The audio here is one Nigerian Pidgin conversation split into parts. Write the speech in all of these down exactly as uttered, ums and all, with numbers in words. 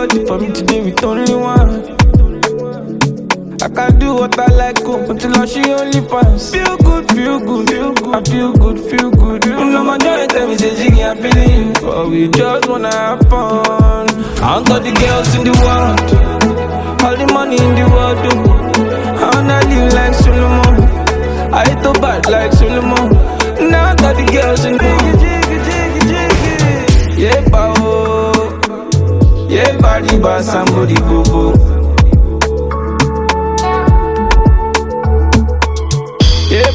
body for me today with only one. I can do what I like, oh, until I she only pass. Feel good, feel good, feel good. I feel good, feel good. You know my joy tell me say Jiggy, I feeling you, but we just wanna have fun. I want all the girls in the world, all the money in the world, oh. I wanna live like Solomon, I hate to bad like Solomon. Now I got the girls in the world. Yeah, bao, yeah, body, but somebody bobo. Yeah,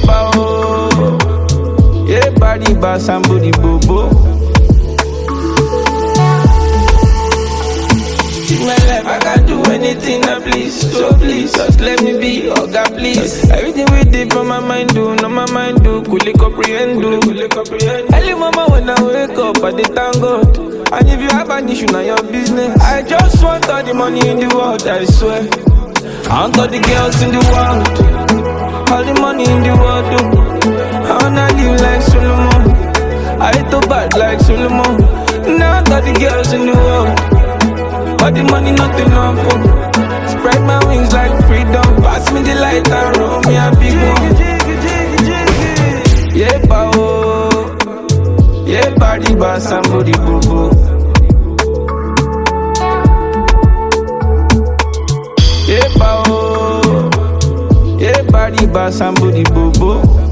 bao, yeah, body, but somebody bobo. In my life, I can do anything I please. So please, just let me be, oh God, please. Everything we did from my mind do, no my mind do, coolly comprehend do. Early mama when I wake up, I dey thank God. And if you have an issue, now your business. I just want all the money in the world, I swear. I want all the girls in the world, all the money in the world, oh. I wanna live like Solomon, I hate to bad like Solomon. Now I got the girls in the world, but the money not enough, oh. Spread my wings like freedom, pass me the light and roll me a big one. Yeah, bao, yeah, body, but somebody bobo. Yeah, bao, yeah, body, but somebody bobo.